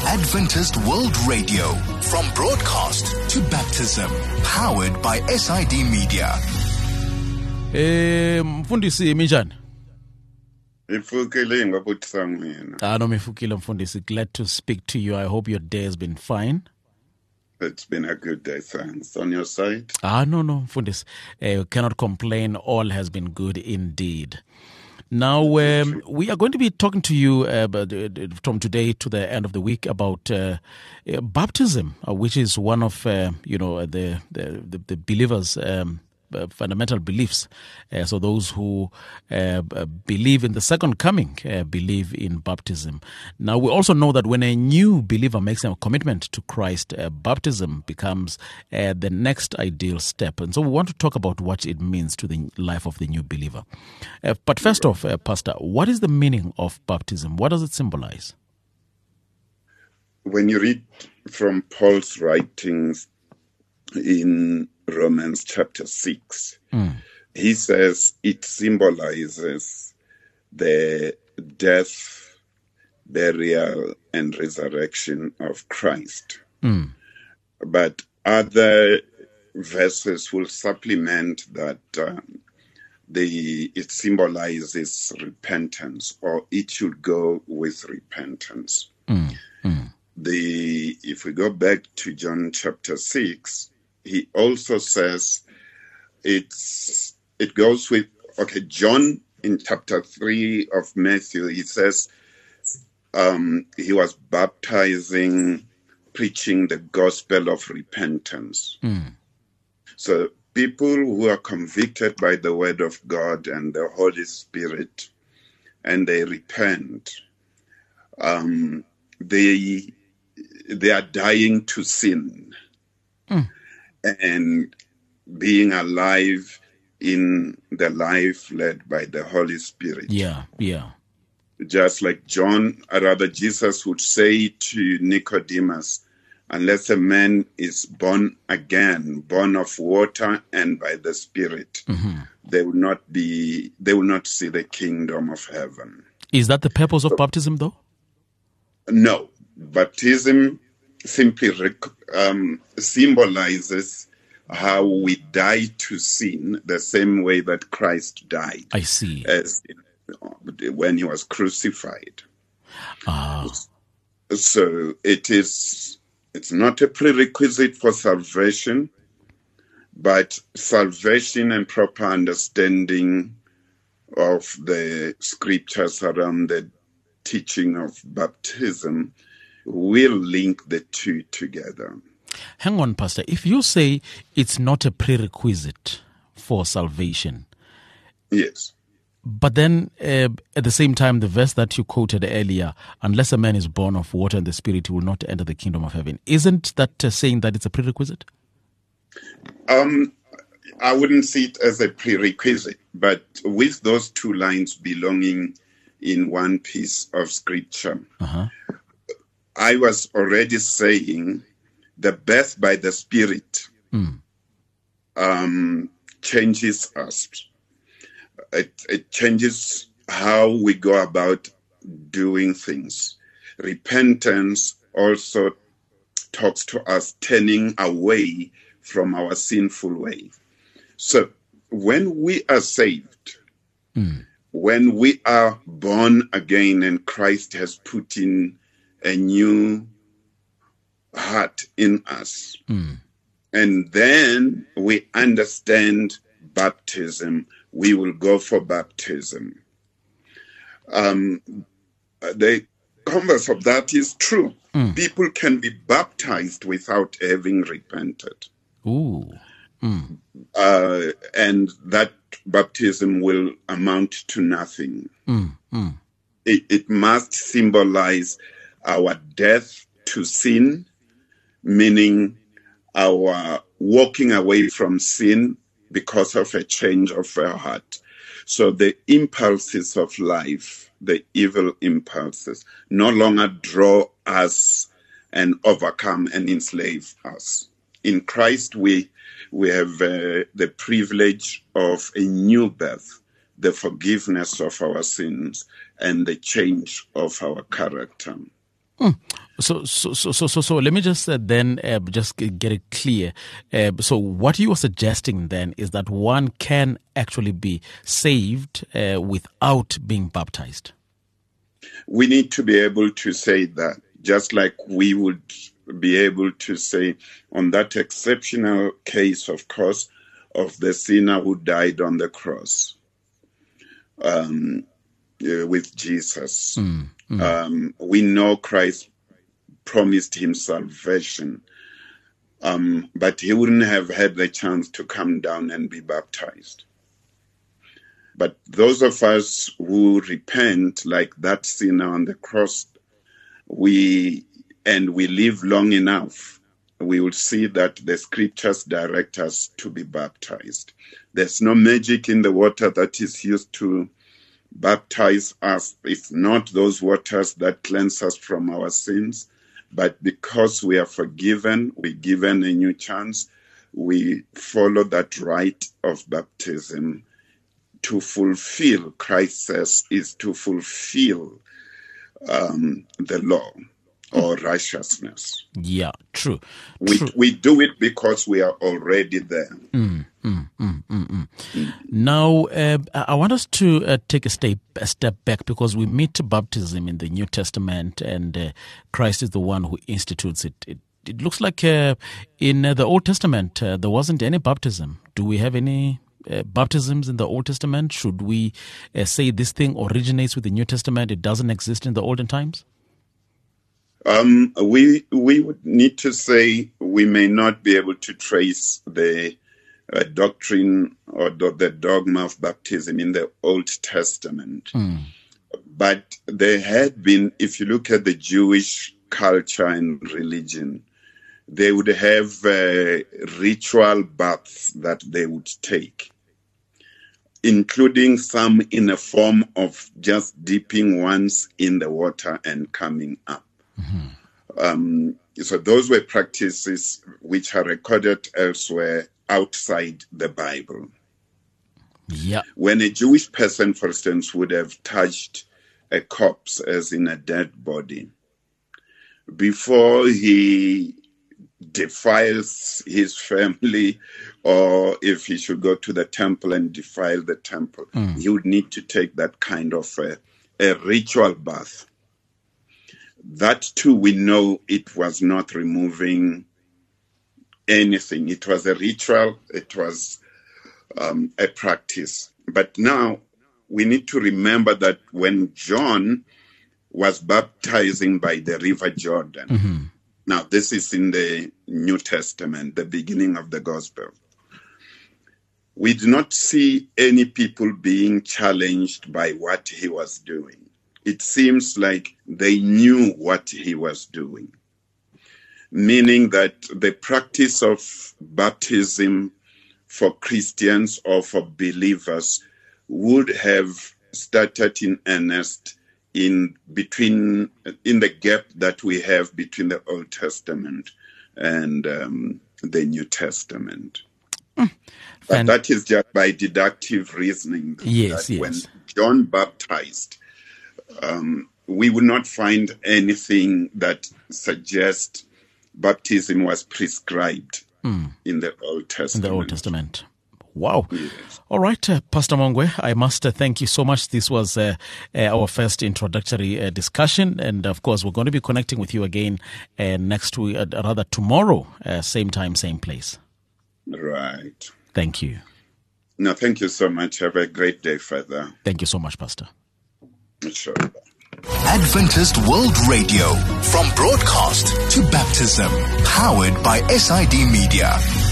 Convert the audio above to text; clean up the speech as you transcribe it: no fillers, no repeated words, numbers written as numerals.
Adventist World Radio, from broadcast to baptism, powered by SID Media. Mfundisi minjani? Ifukile ngabuthisa mina. No mifukile mfundisi. Glad to speak to you. I hope your day has been fine. It's been a good day, thanks. On your side? No, mfundisi. Cannot complain. All has been good indeed. Now, we are going to be talking to you from today to the end of the week about baptism, which is one of the believers' fundamental beliefs. So those who believe in the second coming believe in baptism. Now, we also know that when a new believer makes a commitment to Christ, baptism becomes the next ideal step. And so we want to talk about what it means to the life of the new believer. But first off, Pastor, what is the meaning of baptism? What does it symbolize? When you read from Paul's writings in Romans chapter 6, he says it symbolizes the death, burial, and resurrection of Christ. But other verses will supplement that it symbolizes repentance, or it should go with repentance. If we go back to John chapter 6, he also says it goes with, John in chapter 3 of Matthew, he says he was baptizing, preaching the gospel of repentance. So people who are convicted by the word of God and the Holy Spirit, and they repent, they are dying to sin. And being alive in the life led by the Holy Spirit. Yeah. Just like Jesus would say to Nicodemus, unless a man is born again, born of water and by the Spirit, they will not see the kingdom of heaven. Is that the purpose of baptism, though? No. Baptism simply symbolizes how we die to sin the same way that Christ died. I see. When he was crucified. So it's not a prerequisite for salvation, but salvation and proper understanding of the scriptures around the teaching of baptism will link the two together. Hang on, Pastor. If you say it's not a prerequisite for salvation. Yes. But then at the same time, the verse that you quoted earlier, unless a man is born of water and the Spirit, he will not enter the kingdom of heaven. Isn't that saying that it's a prerequisite? I wouldn't see it as a prerequisite, but with those two lines belonging in one piece of scripture, I was already saying the birth by the Spirit changes us. It changes how we go about doing things. Repentance also talks to us turning away from our sinful way. So when we are saved, when we are born again and Christ has put in a new heart in us, and then we understand baptism, we will go for baptism. The converse of that is true. People can be baptized without having repented. And that baptism will amount to nothing. It must symbolize our death to sin, meaning our walking away from sin because of a change of our heart. So the impulses of life, the evil impulses, no longer draw us and overcome and enslave us. In Christ, we have the privilege of a new birth, the forgiveness of our sins, and the change of our character. So let me just then just get it clear. So what you are suggesting then is that one can actually be saved without being baptized. We need to be able to say that, just like we would be able to say on that exceptional case, of course, of the sinner who died on the cross with Jesus. We know Christ promised him salvation, but he wouldn't have had the chance to come down and be baptized. But those of us who repent, like that sinner on the cross, we live long enough, we will see that the scriptures direct us to be baptized. There's no magic in the water that is used to baptize us. It's not those waters that cleanse us from our sins, but because we are forgiven, we're given a new chance, we follow that rite of baptism to fulfill, Christ says, is to fulfill the law or righteousness. Yeah, true. We do it because we are already there. Now, I want us to take a step back, because we meet baptism in the New Testament, and Christ is the one who institutes it. It looks like in the Old Testament there wasn't any baptism. Do we have any baptisms in the Old Testament? Should we say this thing originates with the New Testament? It doesn't exist in the olden times? We would need to say we may not be able to trace the doctrine or the dogma of baptism in the Old Testament. But there had been, if you look at the Jewish culture and religion, they would have ritual baths that they would take, including some in a form of just dipping once in the water and coming up. So those were practices which are recorded elsewhere outside the Bible. Yeah. When a Jewish person, for instance, would have touched a corpse, as in a dead body, before he defiles his family, or if he should go to the temple and defile the temple, he would need to take that kind of a ritual bath. That too, we know it was not removing anything. It was a ritual. It was a practice. But now we need to remember that when John was baptizing by the River Jordan, now this is in the New Testament, the beginning of the gospel, we do not see any people being challenged by what he was doing. It seems like they knew what he was doing, meaning that the practice of baptism for Christians or for believers would have started in earnest in the gap that we have between the Old Testament and the New Testament. But that is just by deductive reasoning. Yes. When John baptized, we would not find anything that suggests baptism was prescribed in the Old Testament. In the Old Testament. Wow. Yes. All right, Pastor Mongwe, I must thank you so much. This was our first introductory discussion. And of course, we're going to be connecting with you again next week, rather tomorrow, same time, same place. Right. Thank you. No, thank you so much. Have a great day, Father. Thank you so much, Pastor. Sure. Adventist World Radio, from broadcast to baptism, powered by SID Media.